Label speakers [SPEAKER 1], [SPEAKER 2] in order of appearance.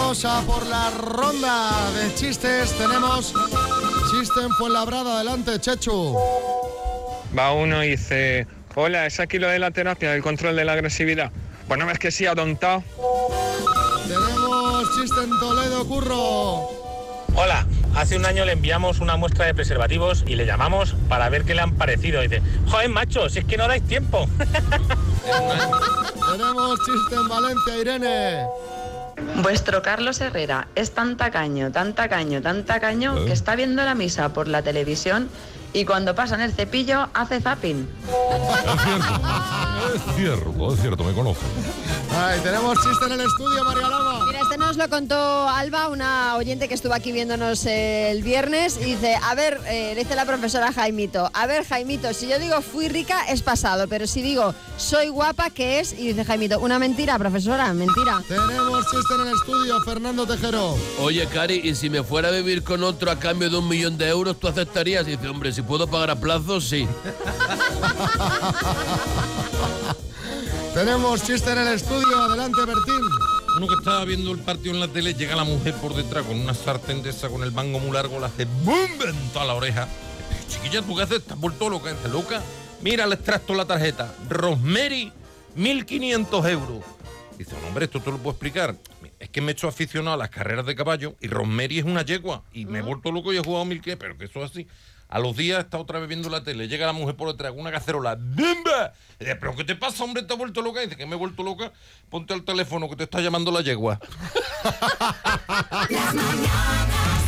[SPEAKER 1] Vamos a por la ronda de chistes. Tenemos chiste en Fuenlabrada. Adelante, Chechu.
[SPEAKER 2] Va uno y dice: hola, ¿es aquí lo de la terapia del control de la agresividad? Pues no ves que sí, atontado.
[SPEAKER 1] Tenemos chiste en Toledo, Curro.
[SPEAKER 3] Hola, hace un año le enviamos una muestra de preservativos y le llamamos para ver qué le han parecido. Y dice: joder, macho, si es que no dais tiempo.
[SPEAKER 1] Tenemos chiste en Valencia, Irene.
[SPEAKER 4] Vuestro Carlos Herrera es tan tacaño, que está viendo la misa por la televisión y cuando pasan el cepillo hace zapping.
[SPEAKER 5] Es cierto, me conoce.
[SPEAKER 1] Ay, tenemos chiste en el estudio, María Lama.
[SPEAKER 6] Mira, este nos lo contó Alba, una oyente que estuvo aquí viéndonos el viernes, y dice, a ver, le dice la profesora a Jaimito, a ver, Jaimito, si yo digo fui rica es pasado, pero si digo soy guapa, ¿qué es? Y dice Jaimito, una mentira, profesora, mentira.
[SPEAKER 1] Tenemos chiste en el estudio, Fernando Tejero.
[SPEAKER 7] Oye, Cari, ¿y si me fuera a vivir con otro a cambio de 1 millón de euros, tú aceptarías? Y dice, hombre, si puedo pagar a plazos, sí.
[SPEAKER 1] Tenemos chiste en el estudio, adelante, Bertín.
[SPEAKER 8] Uno que estaba viendo el partido en la tele, llega la mujer por detrás con una sartén de esa, con el mango muy largo, le hace ¡bum! En toda la oreja. Chiquilla, ¿tú qué haces? ¿Estás vuelto loca? ¿Estás loca? Mira, le extracto la tarjeta. Rosemary, 1.500 euros. Dice, no, hombre, esto te lo puedo explicar. Es que me he hecho aficionado a las carreras de caballo y Rosemary es una yegua. Y me he vuelto loco y he jugado 1.000 qué, pero que eso es así. A los días está otra vez viendo la tele, llega la mujer por detrás con una cacerola. ¡Bimba! Y dice, ¿pero qué te pasa, hombre? ¿Te has vuelto loca? Y dice, que me he vuelto loca. Ponte al teléfono que te está llamando la yegua.
[SPEAKER 9] Las mañanas.